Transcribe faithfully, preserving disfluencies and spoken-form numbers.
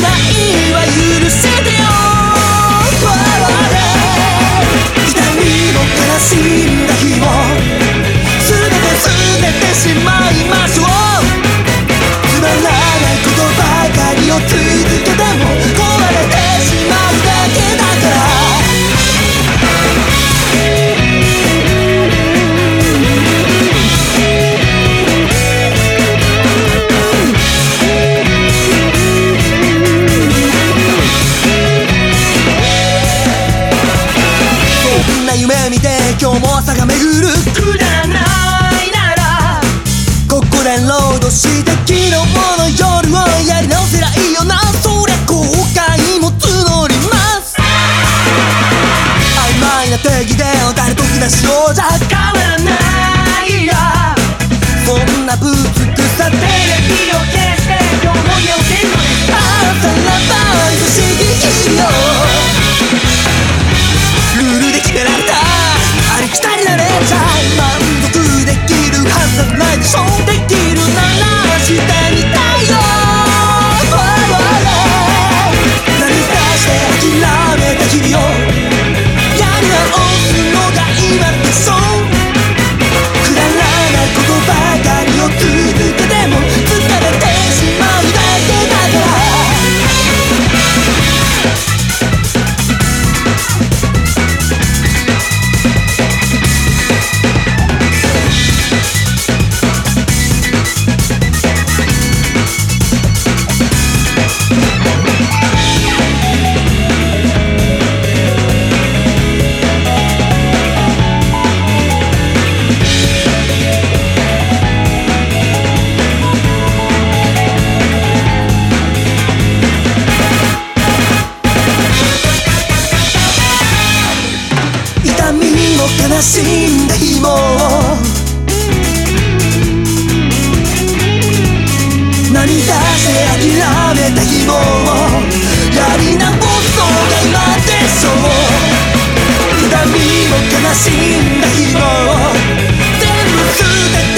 ないは許してよ。痛みも悲しんだ日も全て捨ててしまいましょう。つまらないことばかりを続けても壊れてしまうだけだから。夢見て今日も朝が巡る。くだらないならここでロードして昨日の夜をやり直せりゃいいよな。そりゃ後悔も募ります。曖昧な定義で誰得なしようじゃ変わらないや。そんなぶつくさテレビを消して今日も家を出るのです。朝らば愛しき日よ。ルールで決められたありきたりなレンジャー満足できるはずはないでしょ。できるならしてみたいよ。何かして諦めた日々をやり直すのが今でしょ。くだらないことばかりを続けても疲れてしまうだけだから。悲しんだ日も涙して諦めた日もやり直すのが今でしょう。痛みも悲しんだ日も全部捨てて